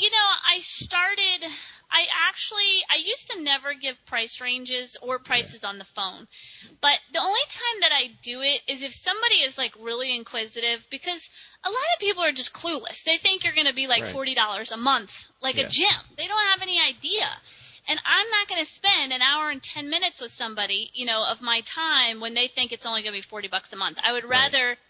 I used to never give price ranges or prices on the phone. But the only time that I do it is if somebody is like really inquisitive, because a lot of people are just clueless. They think you're going to be like $40 a month, like a gym. They don't have any idea. And I'm not going to spend an hour and 10 minutes with somebody, of my time when they think it's only going to be $40 a month. I would rather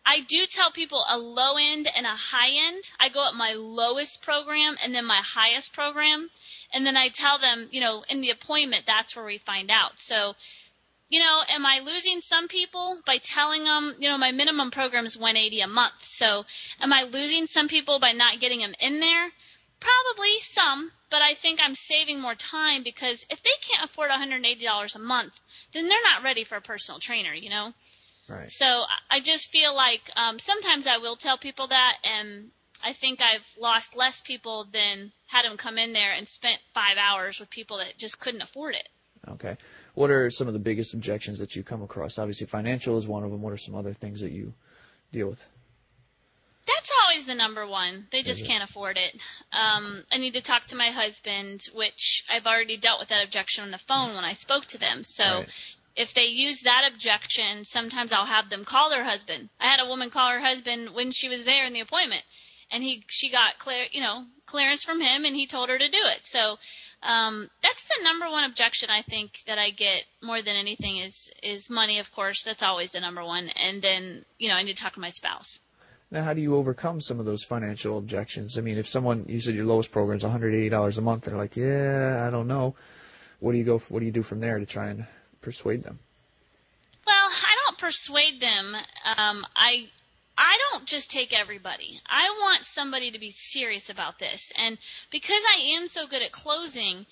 I do tell people a low end and a high end. I go at my lowest program and then my highest program. And then I tell them, in the appointment, that's where we find out. So, am I losing some people by telling them, my minimum program is $180 a month. So am I losing some people by not getting them in there? Probably some, but I think I'm saving more time because if they can't afford $180 a month, then they're not ready for a personal trainer, Right. So I just feel like sometimes I will tell people that, and I think I've lost less people than had them come in there and spent 5 hours with people that just couldn't afford it. Okay. What are some of the biggest objections that you come across? Obviously, financial is one of them. What are some other things that you deal with? That's always the number one. They just can't afford it. I need to talk to my husband, which I've already dealt with that objection on the phone when I spoke to them. So Right. if they use that objection, sometimes I'll have them call their husband. I had a woman call her husband when she was there in the appointment, and she got clearance from him, and he told her to do it. So that's the number one objection I think that I get more than anything is money, of course. That's always the number one. And then, I need to talk to my spouse. Now, how do you overcome some of those financial objections? I mean, if you said your lowest program is $180 a month, they're like, yeah, I don't know. What do you do from there to try and persuade them? Well, I don't persuade them. I don't just take everybody. I want somebody to be serious about this. And because I am so good at closing,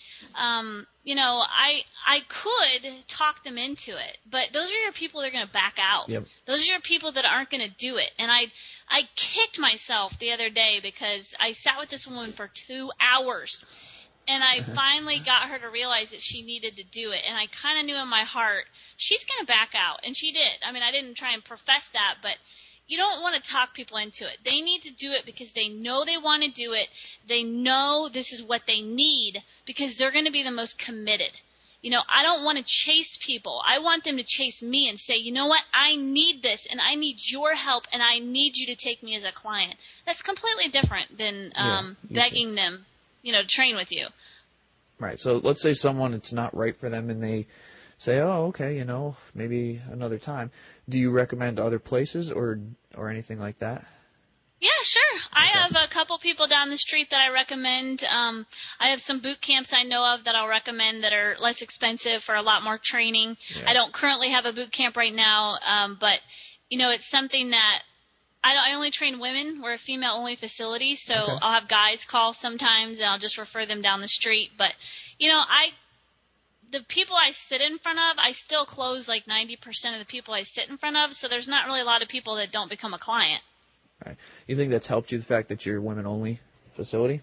I could talk them into it. But those are your people that are going to back out. Yep. Those are your people that aren't going to do it. And I kicked myself the other day because I sat with this woman for 2 hours. And I finally got her to realize that she needed to do it. And I kind of knew in my heart, she's going to back out. And she did. I mean, I didn't try and profess that, but you don't want to talk people into it. They need to do it because they know they want to do it. They know this is what they need because they're going to be the most committed. I don't want to chase people. I want them to chase me and say, you know what, I need this and I need your help and I need you to take me as a client. That's completely different than begging them, to train with you. Right. So let's say it's not right for them and they say, oh, okay, maybe another time. Do you recommend other places or anything like that? Yeah, sure. Okay. I have a couple people down the street that I recommend. I have some boot camps I know of that I'll recommend that are less expensive for a lot more training. Yeah. I don't currently have a boot camp right now, but it's something that I only train women. We're a female-only facility, so Okay. I'll have guys call sometimes, and I'll just refer them down the street. But, the people I sit in front of, I still close like 90% of the people I sit in front of, so there's not really a lot of people that don't become a client. Right. You think that's helped you, the fact that you're a women-only facility?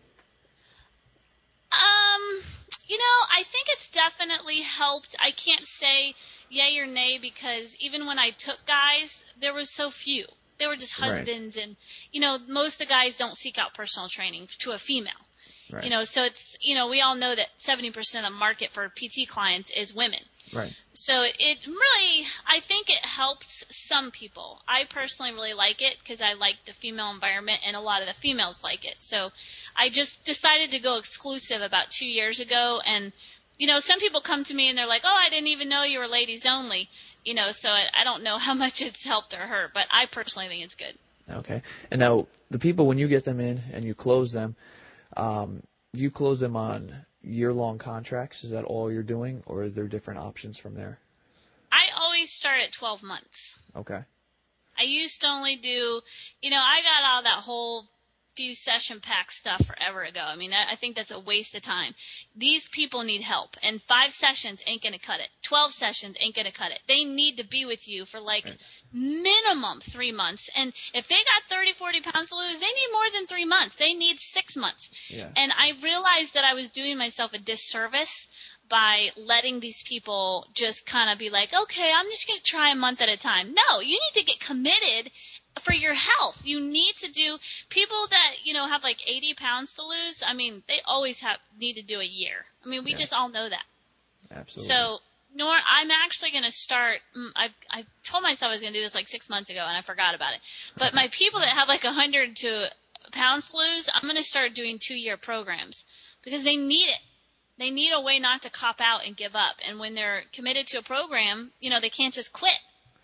I think it's definitely helped. I can't say yay or nay because even when I took guys, there was so few. They were just husbands, right. And, most of the guys don't seek out personal training to a female. Right. So it's, we all know that 70% of the market for PT clients is women. Right. So it really, I think it helps some people. I personally really like it because I like the female environment and a lot of the females like it. So I just decided to go exclusive about 2 years ago. And, some people come to me and they're like, oh, I didn't even know you were ladies only. So I don't know how much it's helped or hurt, but I personally think it's good. Okay. And now the people, when you get them in and you close them, do you close them on year-long contracts? Is that all you're doing, or are there different options from there? I always start at 12 months. Okay. I used to only do, I got all that whole few session pack stuff forever ago. I mean, I think that's a waste of time. These people need help, and 5 sessions ain't going to cut it. 12 sessions ain't going to cut it. They need to be with you for like minimum 3 months. And if they got 30, 40 pounds to lose, they need more than 3 months. They need 6 months. Yeah. And I realized that I was doing myself a disservice by letting these people just kind of be like, okay, I'm just going to try a month at a time. No, you need to get committed for your health. You need to do people that, have like 80 pounds to lose. I mean, they always need to do a year. I mean, we just all know that. Absolutely. So, I'm actually going to start, I told myself I was going to do this like 6 months ago and I forgot about it. But my people that have like 100 pounds to lose, I'm going to start doing 2-year programs because they need it. They need a way not to cop out and give up. And when they're committed to a program, they can't just quit.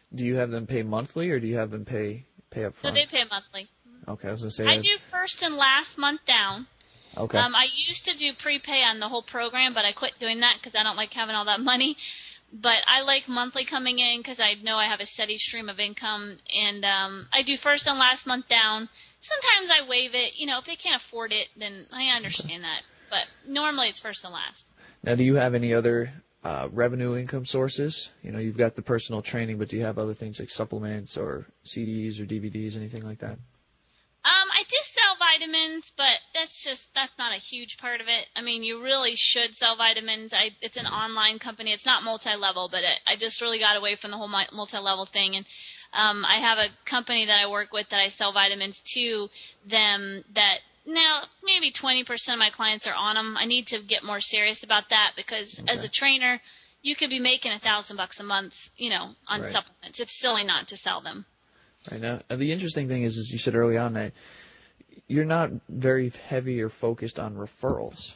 Do you have them pay monthly, or do you have them pay up So front? they pay monthly. Okay, I was gonna say. I do first and last month down. Okay. I used to do prepay on the whole program, but I quit doing that because I don't like having all that money. But I like monthly coming in because I know I have a steady stream of income, and I do first and last month down. Sometimes I waive it. If they can't afford it, then I understand that. But normally it's first and last. Now, do you have any other revenue income sources? You've got the personal training, but do you have other things like supplements or CDs or DVDs, anything like that? I do sell vitamins, but that's not a huge part of it. I mean, you really should sell vitamins. It's an online company. It's not multi-level, but I just really got away from the whole multi-level thing. And I have a company that I work with that I sell vitamins to them that now maybe 20% of my clients are on them. I need to get more serious about that because as a trainer, you could be making $1,000 a month, on supplements. It's silly not to sell them. Right. Now, the interesting thing is you said early on that you're not very heavy or focused on referrals.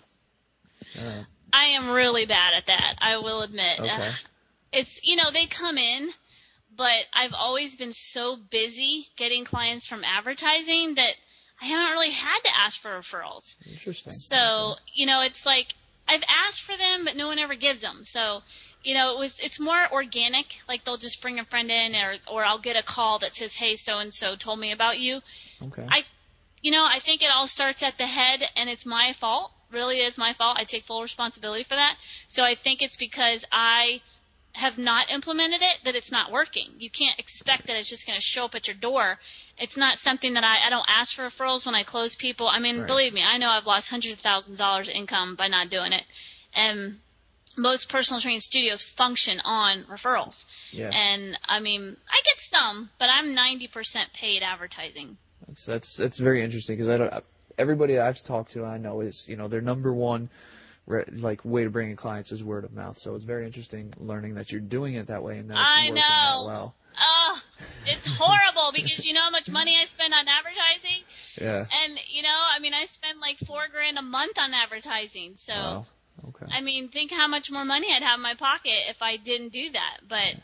I am really bad at that, I will admit. Okay. It's, they come in, but I've always been so busy getting clients from advertising that I haven't really had to ask for referrals. Interesting. So, it's like I've asked for them, but no one ever gives them. So, it's more organic. Like they'll just bring a friend in or I'll get a call that says, hey, so-and-so told me about you. Okay. I think it all starts at the head and it's my fault. Really is my fault. I take full responsibility for that. So I think it's because I have not implemented it that it's not working. You can't expect that it's just going to show up at your door. It's not something that I don't ask for referrals when I close people. I mean, Believe me, I know I've lost hundreds of thousands of dollars income by not doing it. And most personal training studios function on referrals. Yeah. And I mean, I get some, but I'm 90% paid advertising. That's very interesting because everybody I've talked to I know is their number one way to bring in clients is word of mouth. So it's very interesting learning that you're doing it that way and that it's working that well. Oh, it's horrible because you know how much money I spend on advertising? Yeah. And I spend like $4,000 a month on advertising. So wow. Okay. I mean, think how much more money I'd have in my pocket if I didn't do that. But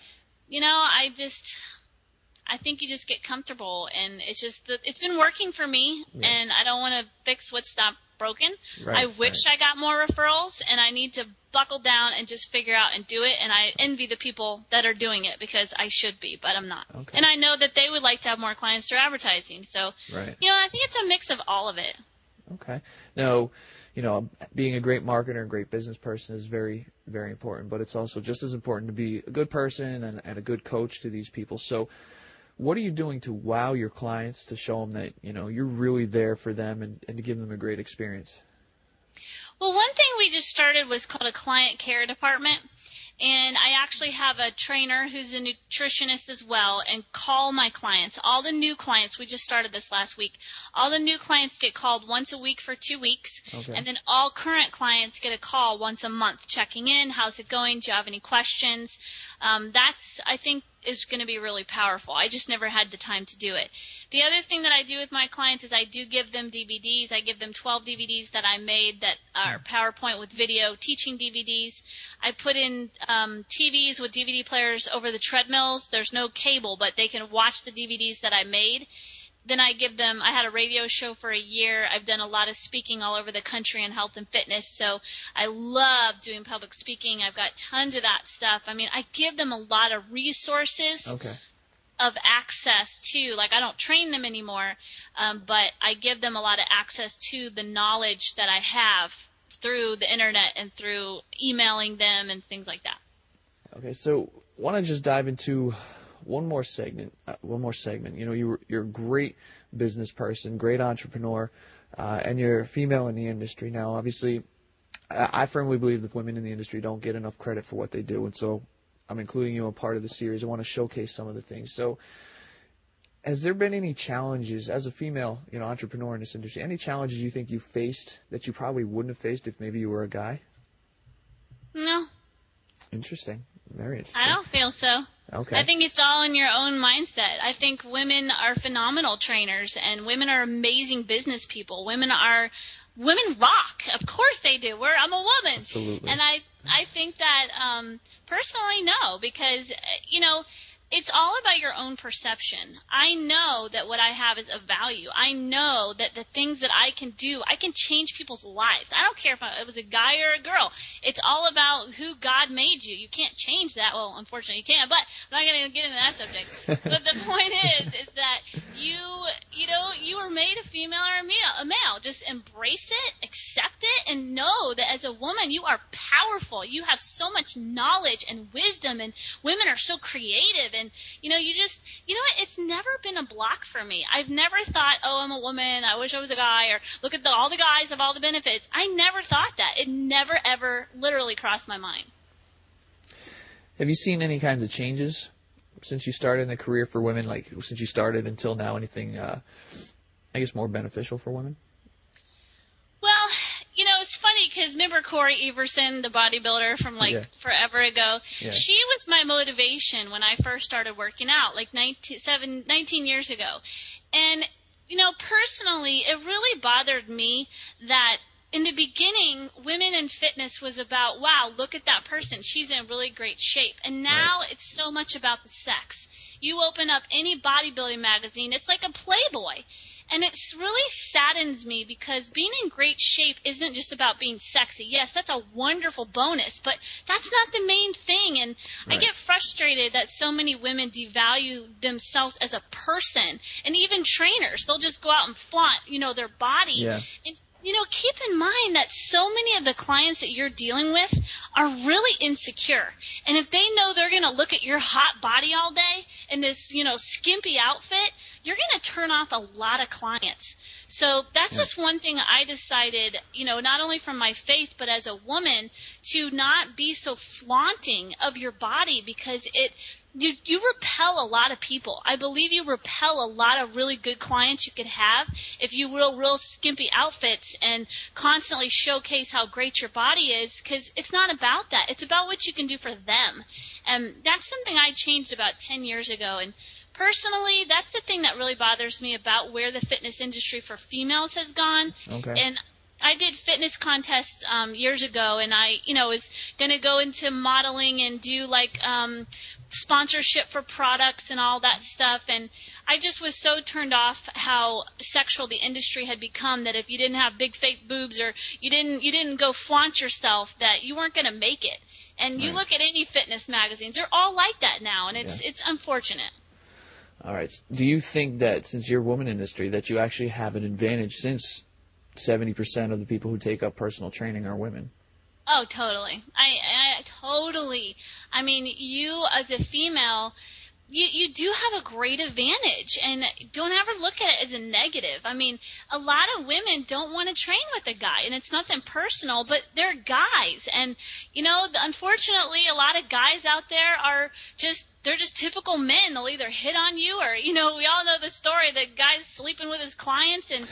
I think you just get comfortable, and it's been working for me, and I don't want to fix what's not broken. Right, I wish I got more referrals, and I need to buckle down and just figure out and do it, and I envy the people that are doing it because I should be, but I'm not. Okay. And I know that they would like to have more clients through advertising. So, I think it's a mix of all of it. Okay. Now, being a great marketer and great business person is very, very important, but it's also just as important to be a good person and a good coach to these people. So what are you doing to wow your clients to show them that, you're really there for them and to give them a great experience? Well, one thing we just started was called a client care department. And I actually have a trainer who's a nutritionist as well and call my clients. All the new clients, we just started this last week, all the new clients get called once a week for 2 weeks. Okay. And then all current clients get a call once a month checking in. How's it going? Do you have any questions? That's, I think, is going to be really powerful. I just never had the time to do it. The other thing that I do with my clients is I do give them DVDs. I give them 12 DVDs that I made that are PowerPoint with video teaching DVDs. I put in TVs with DVD players over the treadmills. There's no cable, but they can watch the DVDs that I made. Then I had a radio show for a year. I've done a lot of speaking all over the country in health and fitness, so I love doing public speaking. I've got tons of that stuff. I mean, I give them a lot of resources of access to, like I don't train them anymore, but I give them a lot of access to the knowledge that I have through the internet and through emailing them and things like that. Okay, so I want to just dive into one more segment. You're a great business person, great entrepreneur, and you're a female in the industry. Now, obviously, I firmly believe that women in the industry don't get enough credit for what they do, and so I'm including you in part of the series. I want to showcase some of the things. So, has there been any challenges as a female, entrepreneur in this industry? Any challenges you think you faced that you probably wouldn't have faced if maybe you were a guy? No. Interesting. Very interesting. I don't feel so. Okay. I think it's all in your own mindset. I think women are phenomenal trainers, and women are amazing business people. Women rock. Of course they do. I'm a woman. Absolutely. And I think that personally, no, because it's all about your own perception. I know that what I have is of value. I know that the things that I can do, I can change people's lives. I don't care if it was a guy or a girl. It's all about who God made you. You can't change that. Well, unfortunately you can, but I'm not going to get into that subject. But the point is that you were made a female or a male. Just embrace it, accept it, and know that as a woman you are powerful. You have so much knowledge and wisdom, and women are so creative. And, it's never been a block for me. I've never thought, oh, I'm a woman, I wish I was a guy, or look at all the guys have all the benefits. I never thought that. It never, ever literally crossed my mind. Have you seen any kinds of changes since you started in the career for women, like since you started until now, anything, I guess, more beneficial for women? Well, it's funny because remember Corey Everson, the bodybuilder from forever ago? Yeah. She was my motivation when I first started working out, like 19 years ago. And, personally, it really bothered me that in the beginning, women in fitness was about, wow, look at that person. She's in really great shape. And now It's so much about the sex. You open up any bodybuilding magazine, it's like a Playboy. And it really saddens me because being in great shape isn't just about being sexy. Yes, that's a wonderful bonus, but that's not the main thing. And I get frustrated that so many women devalue themselves as a person. And even trainers, they'll just go out and flaunt, their body. Yeah. And, keep in mind that so many of the clients that you're dealing with are really insecure. And if they know they're going to look at your hot body all day in this, skimpy outfit, you're going to turn off a lot of clients. So that's just one thing I decided, not only from my faith, but as a woman, to not be so flaunting of your body because you repel a lot of people. I believe you repel a lot of really good clients you could have if you wear real skimpy outfits and constantly showcase how great your body is, because it's not about that. It's about what you can do for them. And that's something I changed about 10 years ago. And personally, that's the thing that really bothers me about where the fitness industry for females has gone. Okay. And I did fitness contests years ago, and I, was going to go into modeling and do sponsorship for products and all that stuff. And I just was so turned off how sexual the industry had become that if you didn't have big fake boobs or you didn't go flaunt yourself, that you weren't going to make it. And you look at any fitness magazines, they're all like that now, and it's unfortunate. All right. Do you think that since you're a woman in the industry that you actually have an advantage since 70% of the people who take up personal training are women? Oh, totally. I totally. I mean, you as a female, you do have a great advantage, and don't ever look at it as a negative. I mean, a lot of women don't want to train with a guy, and it's nothing personal, but they're guys. And, unfortunately, a lot of guys out there are they're just typical men. They'll either hit on you or, we all know the story that guy's sleeping with his clients, and,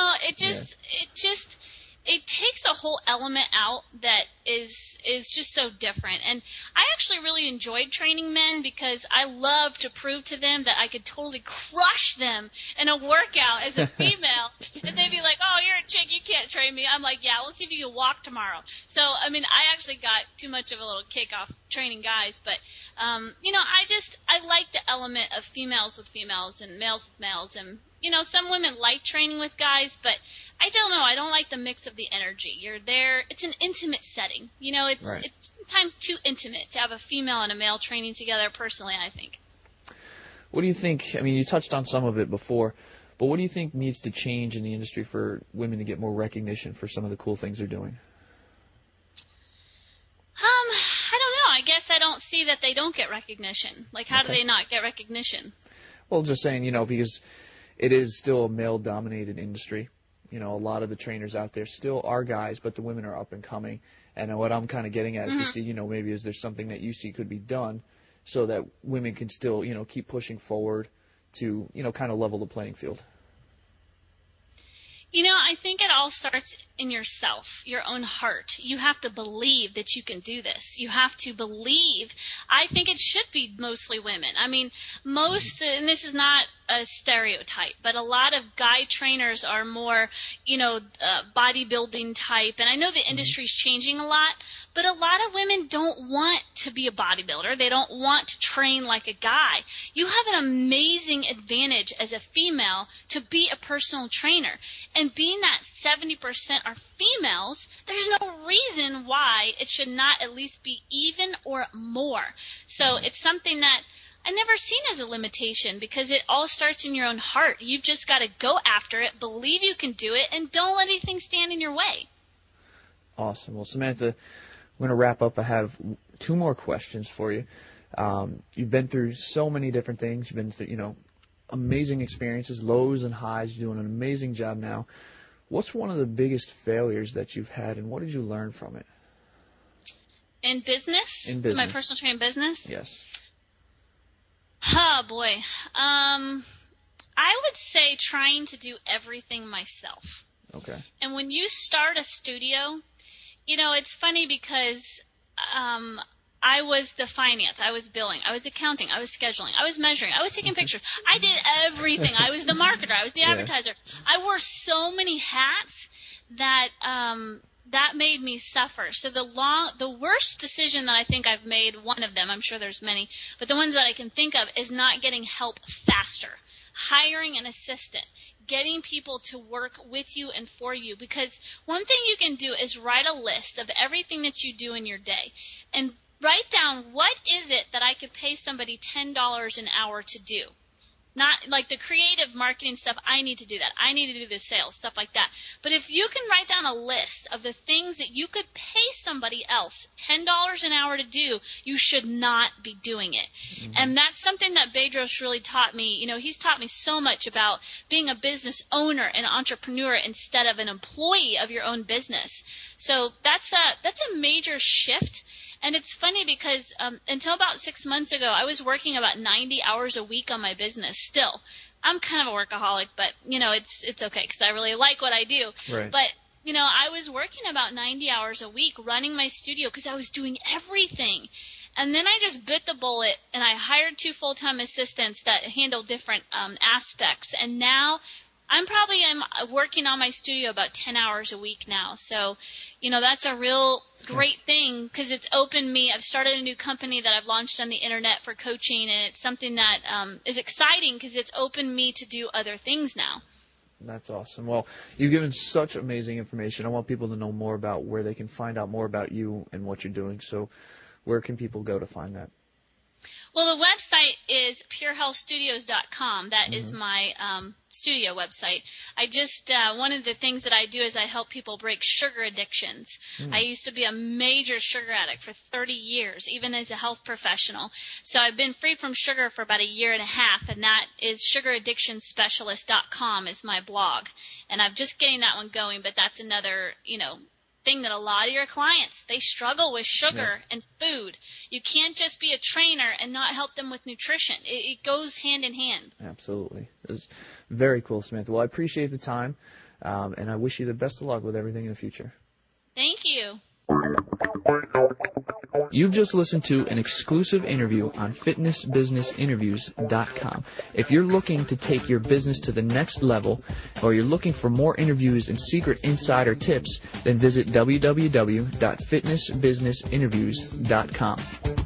it takes a whole element out that is just so different. And I actually really enjoyed training men because I love to prove to them that I could totally crush them in a workout as a female. And they'd be like, oh, you're a chick, you can't train me. I'm like, yeah, we'll see if you can walk tomorrow. So, I mean, I actually got too much of a little kick off training guys. But, I like the element of females with females and males with males. And, some women like training with guys, but I don't know. I don't like the mix of the energy. You're there. It's an intimate setting. It's sometimes too intimate to have a female and a male training together, personally, I think. What do you think? I mean, you touched on some of it before, but what do you think needs to change in the industry for women to get more recognition for some of the cool things they're doing? I don't know. I guess I don't see that they don't get recognition. Like, how do they not get recognition? Well, just saying, because it is still a male-dominated industry. A lot of the trainers out there still are guys, but the women are up and coming. And what I'm kind of getting at is to see, maybe is there something that you see could be done so that women can still, keep pushing forward to, kind of level the playing field. I think it all starts in yourself, your own heart. You have to believe that you can do this. You have to believe. I think it should be mostly women. I mean, and this is not a stereotype, but a lot of guy trainers are more, bodybuilding type. And I know the industry's changing a lot, but a lot of women don't want to be a bodybuilder. They don't want to train like a guy. You have an amazing advantage as a female to be a personal trainer. And being that 70% are females, there's no reason why it should not at least be even or more. So it's something that I never seen as a limitation, because it all starts in your own heart. You've just got to go after it, believe you can do it, and don't let anything stand in your way. Awesome. Well, Samantha, we're going to wrap up. I have 2 more questions for you. You've been through so many different things. You've been through, amazing experiences, lows and highs. You're doing an amazing job now. What's one of the biggest failures that you've had, and what did you learn from it? In business? In business. My personal training business? Yes. Oh, boy. I would say trying to do everything myself. Okay. And when you start a studio, it's funny because I was the finance, I was billing, I was accounting, I was scheduling, I was measuring, I was taking pictures. I did everything. I was the marketer, I was the advertiser. I wore so many hats that that made me suffer. So the worst decision that I think I've made, one of them, I'm sure there's many, but the ones that I can think of, is not getting help faster. Hiring an assistant, getting people to work with you and for you. Because one thing you can do is write a list of everything that you do in your day, and write down, what is it that I could pay somebody $10 an hour to do? Not like the creative marketing stuff, I need to do that. I need to do the sales, stuff like that. But if you can write down a list of the things that you could pay somebody else $10 an hour to do, you should not be doing it. Mm-hmm. And that's something that Bedros really taught me. He's taught me so much about being a business owner and entrepreneur instead of an employee of your own business. So that's a major shift. And it's funny because until about 6 months ago, I was working about 90 hours a week on my business still. I'm kind of a workaholic, but, it's okay because I really like what I do. Right. But, I was working about 90 hours a week running my studio because I was doing everything. And then I just bit the bullet, and I hired 2 full-time assistants that handle different aspects. And now I'm working on my studio about 10 hours a week now. So, that's a real great thing because it's opened me. I've started a new company that I've launched on the internet for coaching, and it's something that is exciting because it's opened me to do other things now. That's awesome. Well, you've given such amazing information. I want people to know more about where they can find out more about you and what you're doing. So where can people go to find that? Well, the website is purehealthstudios.com. That is my studio website. One of the things that I do is I help people break sugar addictions. I used to be a major sugar addict for 30 years, even as a health professional. So I've been free from sugar for about a year and a half, and that is sugaraddictionspecialist.com is my blog. And I'm just getting that one going, but that's another, thing that a lot of your clients, they struggle with sugar and food. You can't just be a trainer and not help them with nutrition. It goes hand in hand. Absolutely. It's very cool, Samantha. Well, I appreciate the time, and I wish you the best of luck with everything in the future. Thank you. You've just listened to an exclusive interview on fitnessbusinessinterviews.com. If you're looking to take your business to the next level, or you're looking for more interviews and secret insider tips, then visit www.fitnessbusinessinterviews.com.